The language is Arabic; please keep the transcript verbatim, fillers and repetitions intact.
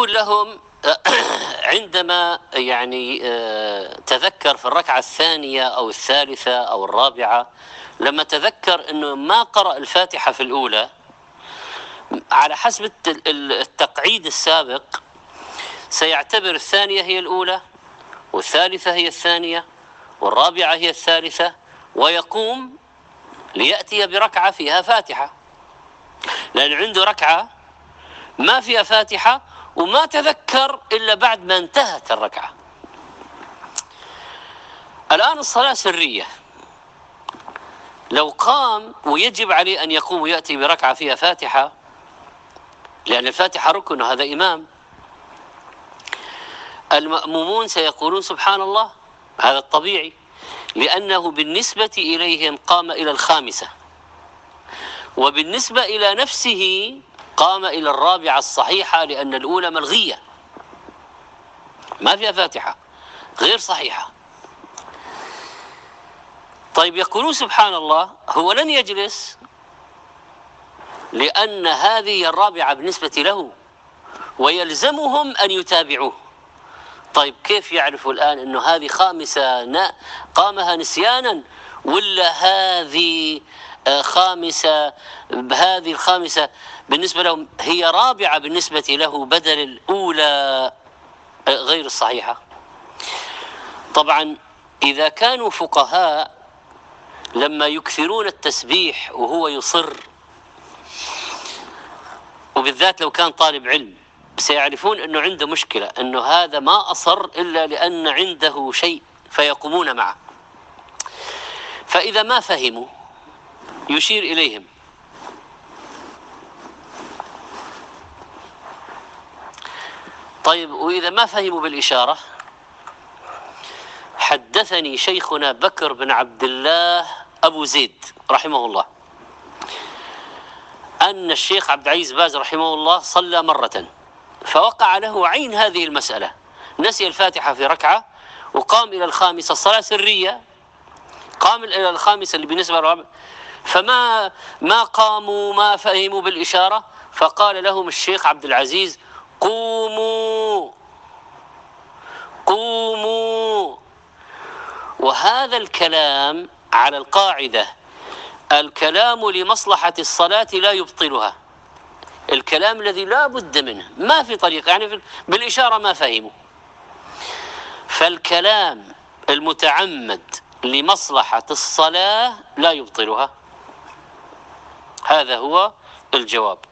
يقول لهم عندما يعني تذكر في الركعة الثانية أو الثالثة أو الرابعة، لما تذكر أنه ما قرأ الفاتحة في الأولى على حسب التقعيد السابق، سيعتبر الثانية هي الأولى والثالثة هي الثانية والرابعة هي الثالثة، ويقوم ليأتي بركعة فيها فاتحة، لأن عنده ركعة ما فيها فاتحة وما تذكر إلا بعد ما انتهت الركعة. الآن الصلاة سرية، لو قام ويجب عليه أن يقوم ويأتي بركعة فيها فاتحة، لأن الفاتحة ركن وهذا إمام، المأمومون سيقولون سبحان الله، هذا الطبيعي، لأنه بالنسبة إليهم قام إلى الخامسة، وبالنسبة إلى نفسه قام إلى الرابعة الصحيحة، لأن الأولى ملغية ما فيها فاتحة غير صحيحة. طيب يقولون سبحان الله، هو لن يجلس لأن هذه الرابعة بالنسبة له ويلزمهم أن يتابعوه. طيب كيف يعرفوا الآن أنه هذه خامسة قامها نسيانا، ولا هذه خامسة هذه الخامسة بالنسبة لهم هي رابعة بالنسبة له بدل الأولى غير الصحيحة؟ طبعا إذا كانوا فقهاء لما يكثرون التسبيح وهو يصر، وبالذات لو كان طالب علم، سيعرفون أنه عنده مشكلة، أنه هذا ما أصر إلا لأن عنده شيء فيقومون معه. فإذا ما فهموا يشير إليهم. طيب وإذا ما فهموا بالإشارة، حدثني شيخنا بكر بن عبد الله أبو زيد رحمه الله أن الشيخ عبد العزيز باز رحمه الله صلى مرة فوقع له عين هذه المسألة، نسي الفاتحة في ركعة وقام إلى الخامسة، الصلاة سرية، قام إلى الخامسة اللي بالنسبة للرابعة، فما ما قاموا ما فهموا بالإشارة، فقال لهم الشيخ عبد العزيز قوموا قوموا. وهذا الكلام على القاعدة الكلام لمصلحة الصلاة لا يبطلها، الكلام الذي لا بد منه، ما في طريقة، يعني بالإشارة ما فهموا، فالكلام المتعمد لمصلحة الصلاة لا يبطلها. هذا هو الجواب.